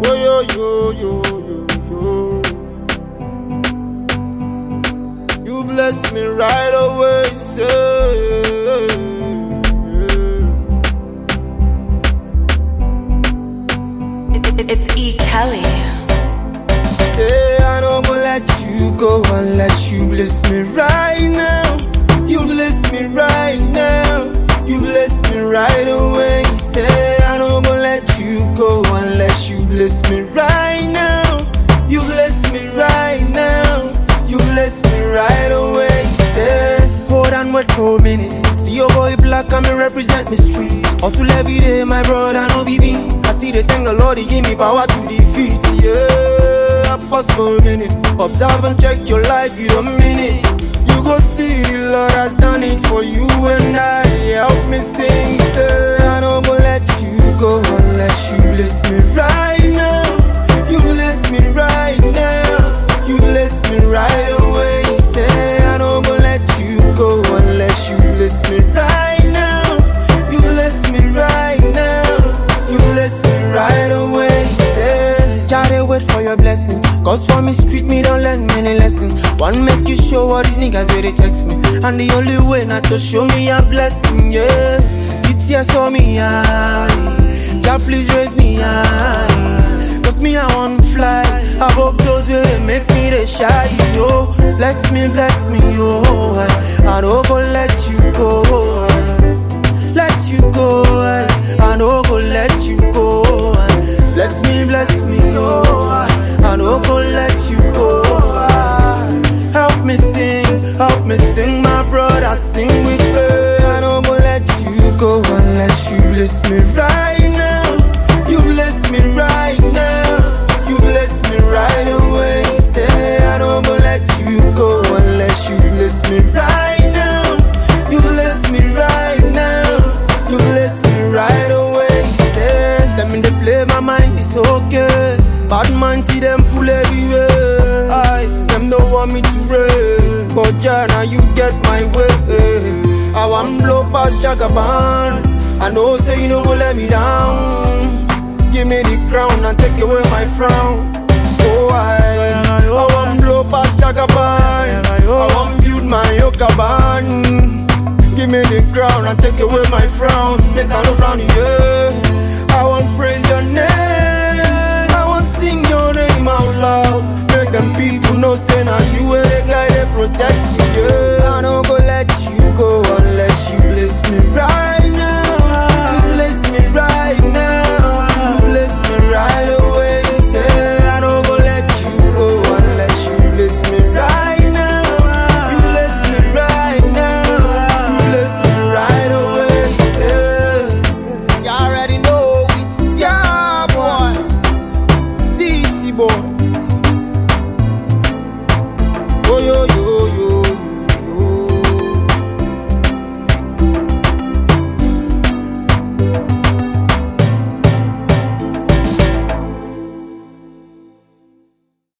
Oh, yo, yo, yo, yo, yo. You bless me right away, say. It's E. Kelly. Say I don't go let you go unless you bless me right now. You bless me right now. You bless me right away. Say I don't go let you go unless you bless me right now. You bless me right now. You bless me right away. Say hold on, wait for a minute. Still your boy black and me represent me street. Hustle every day, my brother, no be beans. I see the thing the Lord, he give me power to defeat. Yeah, I pause for a minute. Observe and check your life, you don't mean it. You go see the Lord has done it for you and I. Help me sing, say I don't go let you go unless you bless me right now. You bless me right now. You bless me right away. Say I don't go let you go unless you bless me right now. You bless me right now. You bless me right away. Say gotta wait for your blessings, cause for me street me don't learn many lessons. One make you show all these niggas where they text me, and the only way not to show me a blessing, yeah. Tears for me eyes, God please raise me high, cause me I want fly above those where they make me the shy, yo. Bless me, yo. I don't go let you go, let you go. I don't go let you go. Bless me, yo. I don't go let you go. Help me sing, my brother, sing with me. I don't go let you go unless you bless me right now. You bless me right now. You bless me right away. Say I don't go let you go unless you bless me right now. You bless me right now. You bless me right away. Say them in the play, my mind is okay. Bad man see them full everywhere. Them don't want me to rain, but yeah, now you get my way. I want blow past Jagaban. I know say you don't go let me down. Give me the crown and take away my frown. Oh, I want blow past Jagaban. I want build my Yokaban. Give me the crown and take away my frown. Make I no frown, yeah. I want praise your name. I want sing your name out loud. Make them people know say now you were the guy that protect you, yeah. I don't go let you go unless you bless me right now. You bless me right now. You bless me right away. Say I don't go let you go unless you bless me right now. You bless me right now. You bless me right away. Say you already know it's your boy, TT boy.